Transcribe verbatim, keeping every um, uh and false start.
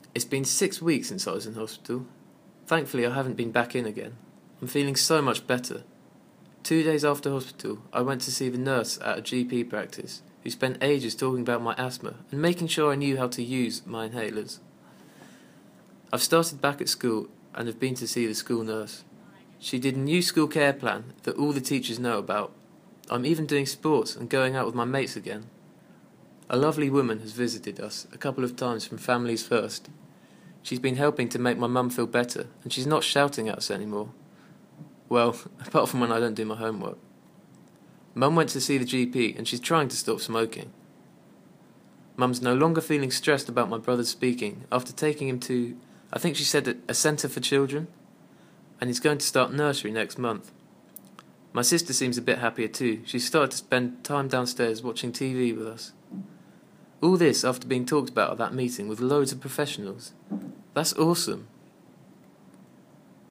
It's been six weeks since I was in hospital. Thankfully, I haven't been back in again. I'm feeling so much better. Two days after hospital, I went to see the nurse at a G P practice, who spent ages talking about my asthma and making sure I knew how to use my inhalers. I've started back at school and have been to see the school nurse. She did a new school care plan that all the teachers know about. I'm even doing sports and going out with my mates again. A lovely woman has visited us a couple of times from Families First. She's been helping to make my mum feel better, and she's not shouting at us anymore. Well, apart from when I don't do my homework. Mum went to see the G P and she's trying to stop smoking. Mum's no longer feeling stressed about my brother speaking after taking him to, I think she said, a centre for children, and he's going to start nursery next month. My sister seems a bit happier too. She's started to spend time downstairs watching T V with us. All this after being talked about at that meeting with loads of professionals. That's awesome.